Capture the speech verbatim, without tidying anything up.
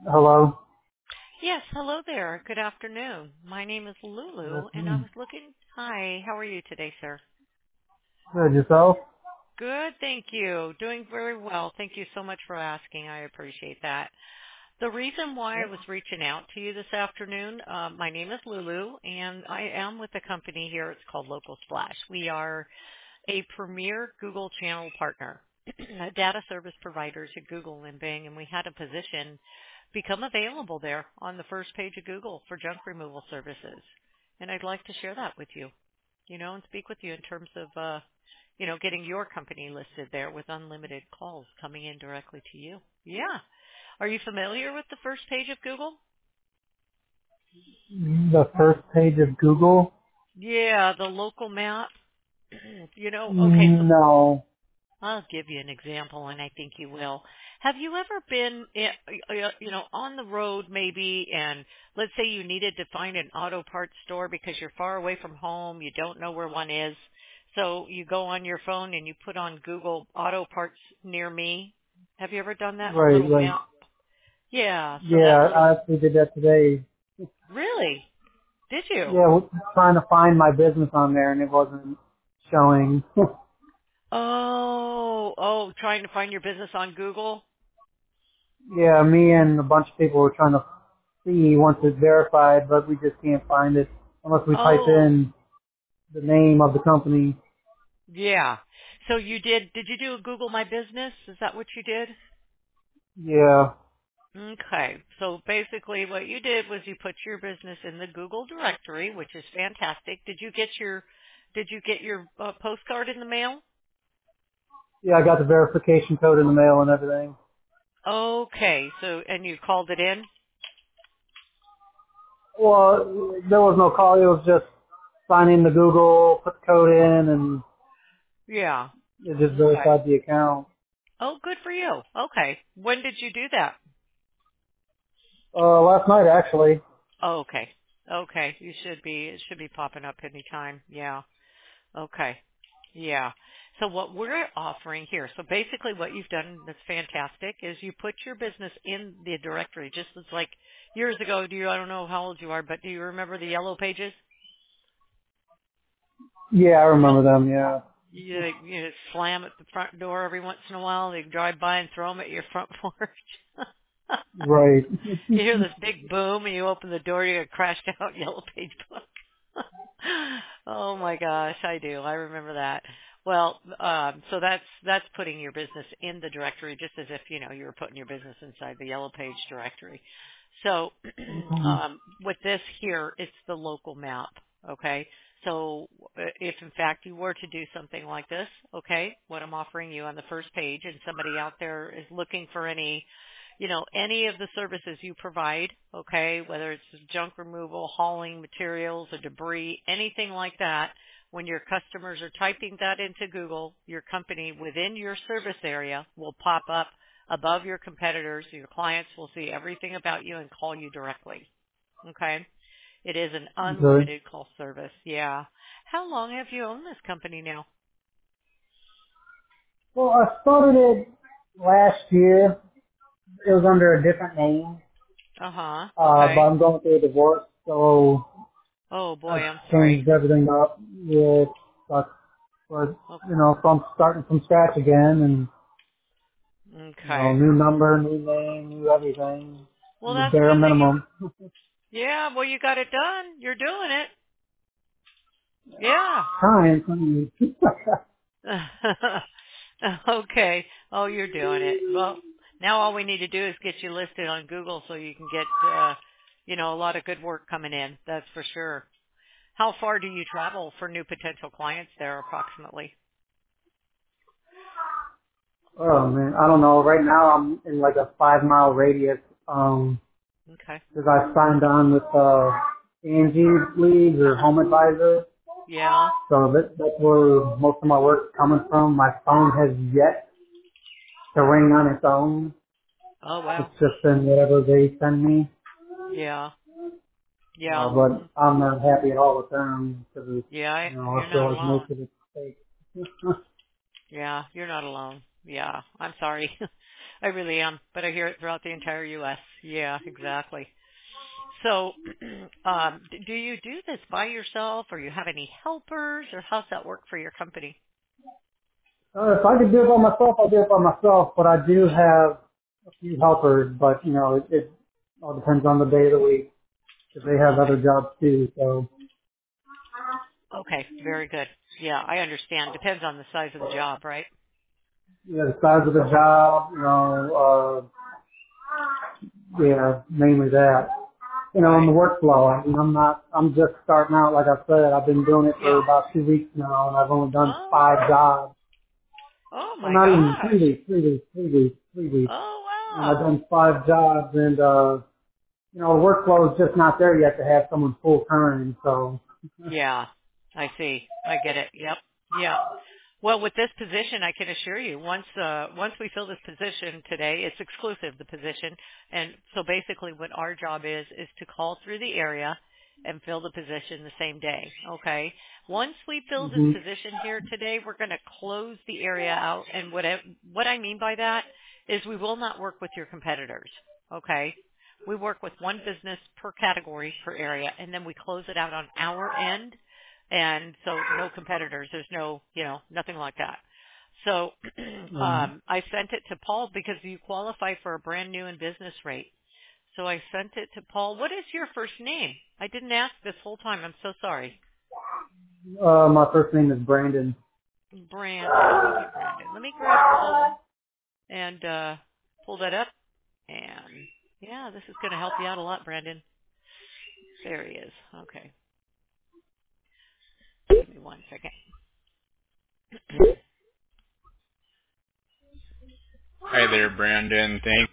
Hello. Yes, hello there. Good afternoon. My name is Yes, Lulu, and I ma'am. was looking. Hi, how are you today, sir? Good, yourself? Good, thank you. Doing very well. Thank you so much for asking. I appreciate that. The reason why I was reaching out to you this afternoon, uh, my name is Lulu, and I am with a company here. It's called Local Splash. We are a premier Google channel partner, a data service provider to Google and Bing, and we had a position become available there on the first page of Google for junk removal services. And I'd like to share that with you, you know, and speak with you in terms of, uh, you know, getting your company listed there with unlimited calls coming in directly to you. Yeah. Are you familiar with the first page of Google? The first page of Google? Yeah, the local map. You know, okay, so No. I'll give you an example, and I think you will. Have you ever been, eh, eh, you know, on the road maybe, and let's say you needed to find an auto parts store because you're far away from home, you don't know where one is, so you go on your phone and you put on Google auto parts near me. Have you ever done that Right, little right. map? Yeah, so that Yeah, little, I actually did that today. really? Did you? Yeah, I was trying to find my business on there and it wasn't showing. Oh, oh, trying to find your business on Google? Yeah, me and a bunch of people were trying to see once it's verified, but we just can't find it unless we type Oh, in the name of the company. yeah. So you did, did you do a Google My Business? Is that what you did? Yeah. Okay. So basically what you did was you put your business in the Google directory, which is fantastic. Did you get your, did you get your uh, postcard in the mail? Yeah, I got the verification code in the mail and everything. Okay. So, and you called it in? Well, there was no call. It was just sign in to Google, put the code in, and Yeah. it just Okay. verified the account. Oh, good for you. Okay. When did you do that? Uh, last night actually. Oh, okay. Okay. You should be, it should be popping up anytime. Yeah. Okay. Yeah. So what we're offering here, so basically what you've done that's fantastic is you put your business in the directory just as like years ago, do you, I don't know how old you are, but do you remember the yellow pages? Yeah, I remember them. Yeah. You, you slam at the front door every once in a while, they drive by and throw them at your front porch. Right. You hear this big boom and you open the door, you get a crashed out yellow page book. Oh my gosh, I do. I remember that. Well, um, so that's that's putting your business in the directory just as if, you know, you were putting your business inside the yellow page directory. So Mhm. um, with this here, it's the local map, okay? So uh, if in fact you were to do something like this, okay, what I'm offering you on the first page and somebody out there is looking for any you know, any of the services you provide, okay, whether it's junk removal, hauling materials or debris, anything like that, when your customers are typing that into Google, your company within your service area will pop up above your competitors. Your clients will see everything about you and call you directly. Okay? It is an Okay. unlimited call service. Yeah. How long have you owned this company now? Well, I started it last year. It was under a different name, Uh-huh. uh, but Okay. I'm going through a divorce, so Oh boy, I I'm sorry. changed everything up. Yeah, but, but you know, from starting from scratch again, and you know, Okay. new number, new name, new everything, Well, and the that's bare good that you. minimum. Yeah, well, you got it done. You're doing it. Yeah. Trying. Okay. Oh, you're doing it. Well, now all we need to do is get you listed on Google so you can get, uh, you know, a lot of good work coming in. That's for sure. How far do you travel for new potential clients there, approximately? Oh man, I don't know. Right now I'm in like a five mile radius. Um, Okay. because I signed on with uh Angie League or Home Advisor, Yeah. so that that's where most of my work's coming from. My phone has yet to ring on its own. Oh, It's wow. just been whatever they send me. Yeah. Uh, Yeah. but I'm not happy at all with them because Yeah. I, you know you're I feel not like most alone. of it's fake. Yeah. You're not alone. Yeah, I'm sorry. I really am, but I hear it throughout the entire U S. Yeah, exactly. So, um, d- do you do this by yourself, or you have any helpers, or how's that work for your company? Uh, if I could do it by myself, I'll do it by myself, but I do have a few helpers, but, you know, it, it all depends on the day of the week, because they have Okay. other jobs too, so, Okay. Very good. Yeah, I understand. Depends on the size of the job, right? yeah, the size of the job, you know, uh, yeah, mainly that. You know, in Right. the workflow, I mean, I'm not, I'm just starting out, like I said, I've been doing it for Yeah. about two weeks now, and I've only done five Oh. jobs. Oh Well, my not even three gosh. weeks, three weeks, three weeks, three weeks. Oh And I've wow. done five jobs, and, uh, you know, the workflow is just not there yet to have someone full time, so. Yeah. I see. I get it. Yep. Yeah. Well, with this position, I can assure you, once uh, once we fill this position today, it's exclusive, the position. And so basically what our job is, is to call through the area and fill the position the same day. Okay? Once we fill this Hmm. position here today, we're going to close the area out. And what I, what I mean by that is we will not work with your competitors. Okay? We work with one business per category per area, and then we close it out on our end, and so no competitors. There's no, you know, nothing like that. So Um, um, I sent it to Paul because you qualify for a brand new and business rate. So I sent it to Paul. What is your first name? I didn't ask this whole time. I'm so sorry. uh, my first name is Brandon. Brandon. Okay, Brandon. Let me grab Paul and uh, pull that up. And yeah, this is going to help you out a lot, Brandon. There he is. Okay. Give me one second. Hi there, Brandon. Thank